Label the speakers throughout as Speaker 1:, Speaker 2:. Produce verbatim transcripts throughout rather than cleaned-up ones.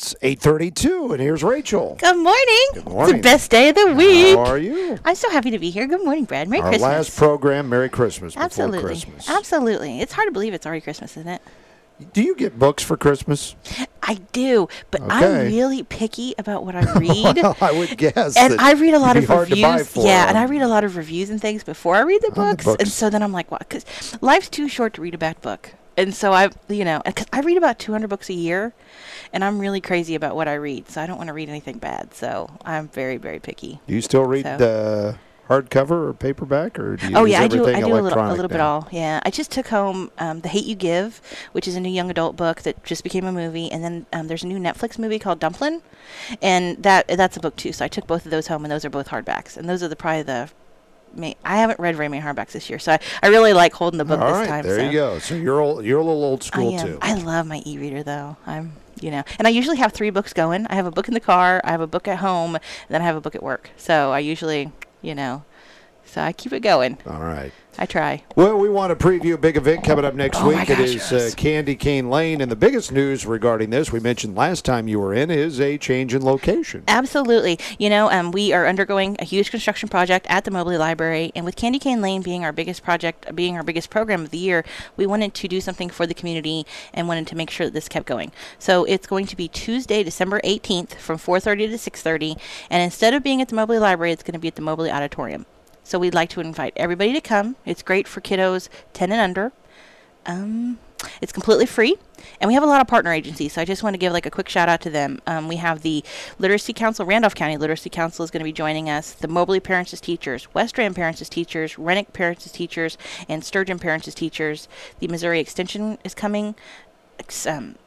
Speaker 1: It's eight thirty-two, and here's Rachel.
Speaker 2: Good morning.
Speaker 1: Good morning.
Speaker 2: It's the best day of the week.
Speaker 1: How are you?
Speaker 2: I'm so happy to be here. Good morning, Brad. Merry
Speaker 1: Our
Speaker 2: Christmas.
Speaker 1: last program, Merry Christmas
Speaker 2: Absolutely.
Speaker 1: before Christmas.
Speaker 2: Absolutely. It's hard to believe it's already Christmas, isn't it?
Speaker 1: Do you get books for Christmas?
Speaker 2: I do, but
Speaker 1: Okay.
Speaker 2: I'm really picky about what I read.
Speaker 1: Well, I would guess.
Speaker 2: And
Speaker 1: that
Speaker 2: I read a lot
Speaker 1: it'd
Speaker 2: of
Speaker 1: be hard to buy
Speaker 2: reviews.
Speaker 1: for
Speaker 2: Yeah,
Speaker 1: them.
Speaker 2: and I read a lot of reviews and things before I read the
Speaker 1: On the
Speaker 2: books. And
Speaker 1: books.
Speaker 2: so then I'm like, what? Because life's too short to read a bad book. And so I, you know, because I read about two hundred books a year, and I'm really crazy about what I read. So I don't want to read anything bad. So I'm very, very picky.
Speaker 1: Do you still read
Speaker 2: So-
Speaker 1: uh, hardcover or paperback, or do you
Speaker 2: Oh
Speaker 1: use
Speaker 2: yeah, I do.
Speaker 1: everything
Speaker 2: I do a little, a
Speaker 1: electronic
Speaker 2: little bit
Speaker 1: now?
Speaker 2: all. Yeah, I just took home um, The Hate You Give, which is a new young adult book that just became a movie, and then um, there's a new Netflix movie called Dumplin', and that that's a book too. So I took both of those home, and those are both hardbacks, and those are the probably the. ma- I haven't read very many hardbacks this year, so I, I really like holding the book
Speaker 1: All
Speaker 2: this
Speaker 1: right,
Speaker 2: time.
Speaker 1: there
Speaker 2: so.
Speaker 1: you go. So you're old, you're a little old
Speaker 2: I
Speaker 1: school
Speaker 2: am.
Speaker 1: too.
Speaker 2: I love my e-reader though. I'm, you know, and I usually have three books going. I have a book in the car, I have a book at home, and then I have a book at work. So I usually, you know, so I keep it going.
Speaker 1: All right.
Speaker 2: I try.
Speaker 1: Well, we want to preview a big event coming up next
Speaker 2: Oh, my
Speaker 1: week. It
Speaker 2: gosh,
Speaker 1: is
Speaker 2: yes.
Speaker 1: uh, Candy Cane Lane, and the biggest news regarding this, we mentioned last time you were in, is a change in location.
Speaker 2: Absolutely. You know, um, we are undergoing a huge construction project at the Mobley Library, and with Candy Cane Lane being our biggest project, being our biggest program of the year, we wanted to do something for the community and wanted to make sure that this kept going. So it's going to be Tuesday, December eighteenth from four thirty to six thirty, and instead of being at the Mobley Library, it's going to be at the Mobley Auditorium. So we'd like to invite everybody to come. It's great for kiddos ten and under. Um, it's completely free, and we have a lot of partner agencies, so I just want to give like a quick shout out to them. Um, we have the Literacy Council, Randolph County Literacy Council is going to be joining us, the Mobley Parents as Teachers, West Rand Parents as Teachers, Rennick Parents as Teachers, and Sturgeon Parents as Teachers. The Missouri Extension is coming. Ex- um,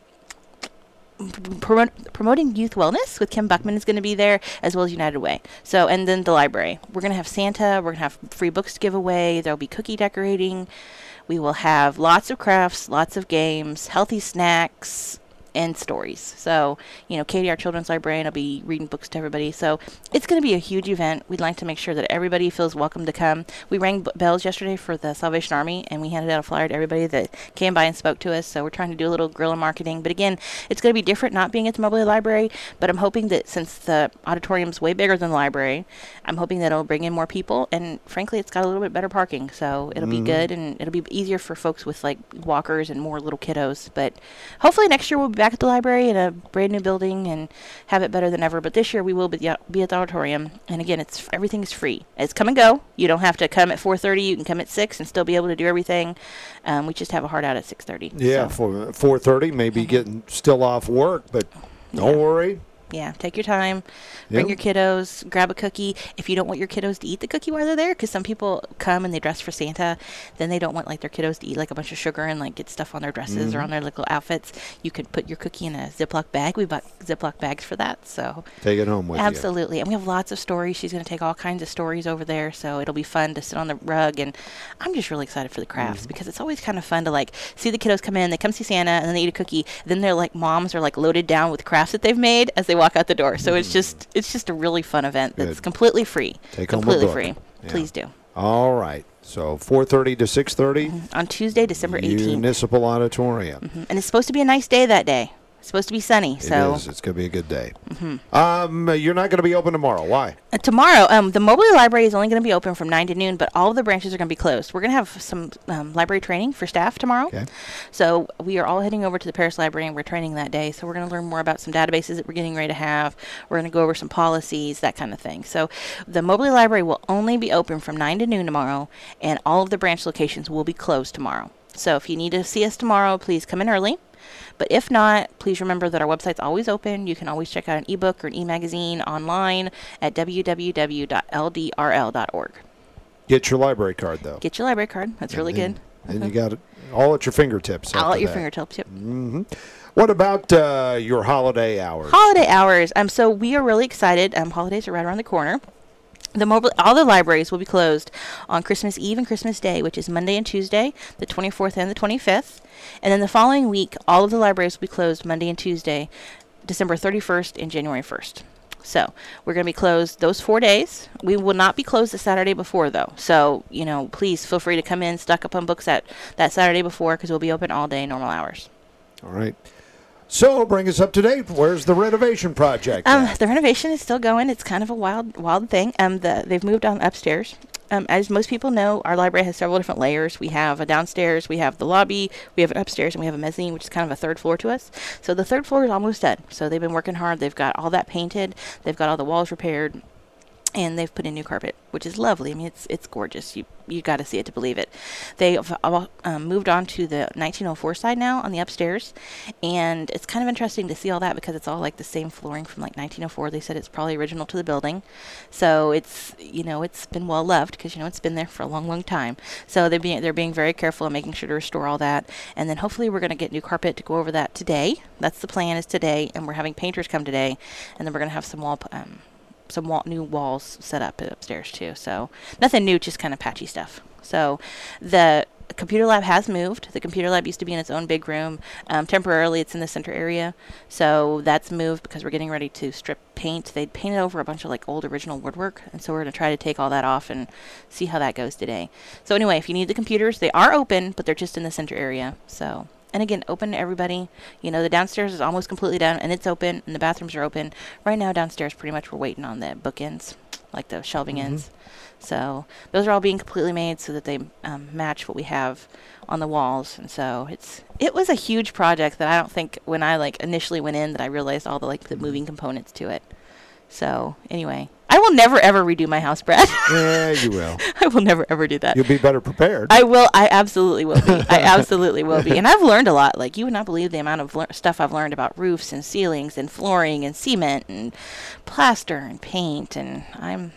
Speaker 2: Promote, promoting youth wellness with Kim Buckman is going to be there, as well as United Way. So, and then the library. We're going to have Santa. We're going to have free books to give away. There'll be cookie decorating. We will have lots of crafts, lots of games, healthy snacks, and stories. So, you know, Katie, our children's librarian, will be reading books to everybody. So it's going to be a huge event. We'd like to make sure that everybody feels welcome to come. We rang b- bells yesterday for the Salvation Army, and we handed out a flyer to everybody that came by and spoke to us. So we're trying to do a little guerrilla marketing. But again, it's going to be different not being at the Mobley Library, but I'm hoping that since the auditorium's way bigger than the library, I'm hoping that it'll bring in more people. And frankly, it's got a little bit better parking. So it'll
Speaker 1: Mhm.
Speaker 2: be good, and it'll be easier for folks with like walkers and more little kiddos. But hopefully next year we'll be back at the library in a brand new building and have it better than ever. But this year we will be, the- be at the auditorium. And again, it's everything is free. It's come and go. You don't have to come at four thirty. You can come at six and still be able to do everything. Um, we just have a hard out at six thirty.
Speaker 1: Yeah,
Speaker 2: So,
Speaker 1: for four thirty, maybe
Speaker 2: Mhm.
Speaker 1: getting still off work, but don't
Speaker 2: Yeah.
Speaker 1: worry.
Speaker 2: yeah, take your time. Bring
Speaker 1: Yep.
Speaker 2: your kiddos. Grab a cookie. If you don't want your kiddos to eat the cookie while they're there, because some people come and they dress for Santa, then they don't want like their kiddos to eat like a bunch of sugar and like get stuff on their dresses or
Speaker 1: Mhm.
Speaker 2: on their little outfits. You could put your cookie in a Ziploc bag. We bought Ziploc bags for that. So
Speaker 1: Take it home with you.
Speaker 2: absolutely. And we have lots of stories. She's going to take all kinds of stories over there. So it'll be fun to sit on the rug. And I'm just really excited for the crafts
Speaker 1: Mhm.
Speaker 2: because it's always kind of fun to like see the kiddos come in, they come see Santa, and then they eat a cookie. Then they're like, moms are like loaded down with crafts that they've made as they walk out the door. So it's just, it's just a really fun event that's
Speaker 1: Good.
Speaker 2: completely free.
Speaker 1: Take home a
Speaker 2: completely
Speaker 1: book.
Speaker 2: free.
Speaker 1: Yeah.
Speaker 2: Please do.
Speaker 1: All right. So four thirty to six thirty,
Speaker 2: On Tuesday, December eighteenth.
Speaker 1: Municipal Auditorium.
Speaker 2: Mhm. And it's supposed to be a nice day that day. It's supposed to be sunny. So
Speaker 1: It is. It's going to be a good day.
Speaker 2: Mhm.
Speaker 1: Um, you're not going to be open tomorrow. Why?
Speaker 2: Uh, tomorrow, um, the Mobley Library is only going to be open from nine to noon, but all of the branches are going to be closed. We're going to have some um, library training for staff tomorrow.
Speaker 1: Okay.
Speaker 2: So we are all heading over to the Paris Library, and we're training that day. So we're going to learn more about some databases that we're getting ready to have. We're going to go over some policies, that kind of thing. So the Mobley Library will only be open from nine to noon tomorrow, and all of the branch locations will be closed tomorrow. So if you need to see us tomorrow, please come in early. But if not, please remember that our website's always open. You can always check out an ebook or an e-magazine online at w w w dot l d r l dot org.
Speaker 1: Get your library card, though.
Speaker 2: Get your library card. That's really
Speaker 1: and,
Speaker 2: good.
Speaker 1: And you got it all at your fingertips.
Speaker 2: All
Speaker 1: after
Speaker 2: at your
Speaker 1: that.
Speaker 2: fingertips. Yep.
Speaker 1: hmm What about uh, your holiday hours?
Speaker 2: Holiday hours. Um, so we are really excited. Um, holidays are right around the corner. The mobile, all the libraries will be closed on Christmas Eve and Christmas Day, which is Monday and Tuesday, the twenty-fourth and the twenty-fifth. And then the following week, all of the libraries will be closed Monday and Tuesday, December thirty-first and January first. So we're going to be closed those four days. We will not be closed the Saturday before, though. So, you know, please feel free to come in, stock up on books that, that Saturday before, because we'll be open all day, normal hours.
Speaker 1: All right. So bring us up to date. Where's the renovation project?
Speaker 2: Um,
Speaker 1: at?
Speaker 2: the renovation is still going. It's kind of a wild, wild thing. Um, the, they've moved on upstairs. Um, as most people know, our library has several different layers. We have a downstairs, we have the lobby, we have an upstairs, and we have a mezzanine, which is kind of a third floor to us. So the third floor is almost done. So they've been working hard. They've got all that painted. They've got all the walls repaired. And they've put in new carpet, which is lovely. I mean, it's it's gorgeous. You you got to see it to believe it. They've um, moved on to the nineteen oh four side now on the upstairs, and it's kind of interesting to see all that because it's all like the same flooring from like nineteen oh four. They said it's probably original to the building, so it's you know it's been well loved because you know it's been there for a long, long time. So they're being they're being very careful and making sure to restore all that, and then hopefully we're going to get new carpet to go over that today. That's the plan is today, and we're having painters come today, and then we're going to have some wall. Um, some wall, new walls set up upstairs too. So nothing new, just kind of patchy stuff. So the computer lab has moved. The computer lab used to be in its own big room. Um, temporarily, it's in the center area. So that's moved because we're getting ready to strip paint. They painted over a bunch of like old original woodwork. And so we're going to try to take all that off and see how that goes today. So anyway, if you need the computers, they are open, but they're just in the center area. So and again, open to everybody. You know, the downstairs is almost completely done, and it's open, and the bathrooms are open. Right now, downstairs, pretty much we're waiting on the bookends, like the shelving mm-hmm. ends. So those are all being completely made so that they um, match what we have on the walls. And so it's it was a huge project that I don't think when I like initially went in that I realized all the like the moving components to it. So anyway, I will never ever redo my house, Brad.
Speaker 1: Yeah, you will.
Speaker 2: I will never ever do that.
Speaker 1: You'll be better prepared.
Speaker 2: I will. I absolutely will be. I absolutely will be. And I've learned a lot. Like you would not believe the amount of lear- stuff I've learned about roofs and ceilings and flooring and cement and plaster and paint. And I'm,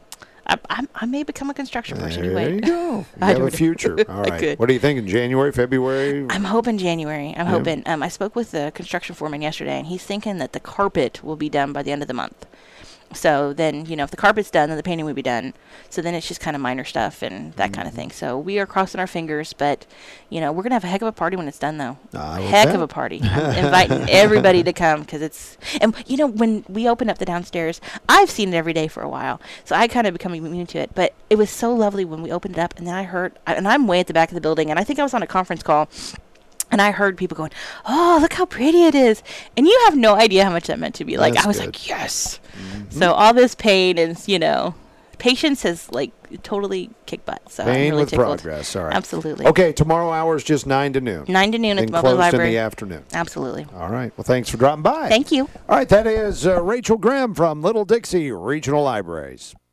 Speaker 2: I, I'm, I may become a construction person.
Speaker 1: There
Speaker 2: anyway.
Speaker 1: you go. You
Speaker 2: I
Speaker 1: have
Speaker 2: don't
Speaker 1: a future.
Speaker 2: know.
Speaker 1: All right.
Speaker 2: Good.
Speaker 1: What do you think in January, February?
Speaker 2: I'm hoping January. I'm
Speaker 1: Yeah.
Speaker 2: hoping. Um, I spoke with the construction foreman yesterday, and he's thinking that the carpet will be done by the end of the month. So then, you know, if the carpet's done, then the painting will be done. So then it's just kind of minor stuff and that mm-hmm. kind of thing. So we are crossing our fingers, but, you know, we're going to have a heck of a party when it's done, though.
Speaker 1: I
Speaker 2: heck
Speaker 1: bet.
Speaker 2: of a party. I'm inviting everybody to come because it's, and, you know, when we opened up the downstairs, I've seen it every day for a while. So I kind of become immune to it. But it was so lovely when we opened it up, and then I heard, and I'm way at the back of the building, and I think I was on a conference call. And I heard people going, oh, look how pretty it is. And you have no idea how much that meant to me. Like,
Speaker 1: That's
Speaker 2: I was
Speaker 1: good.
Speaker 2: like, yes.
Speaker 1: Mm-hmm.
Speaker 2: So all this pain and, you know, patience has, like, totally kicked butt. So I'm
Speaker 1: Pain
Speaker 2: really
Speaker 1: with
Speaker 2: tickled.
Speaker 1: progress. All right.
Speaker 2: Absolutely.
Speaker 1: Okay, tomorrow hours just nine to noon.
Speaker 2: nine to noon at
Speaker 1: and
Speaker 2: the Mobile
Speaker 1: closed
Speaker 2: Library.
Speaker 1: in the afternoon.
Speaker 2: Absolutely.
Speaker 1: All right. Well, thanks for dropping by.
Speaker 2: Thank you.
Speaker 1: All right, that is uh, Rachel Graham from Little Dixie Regional Libraries.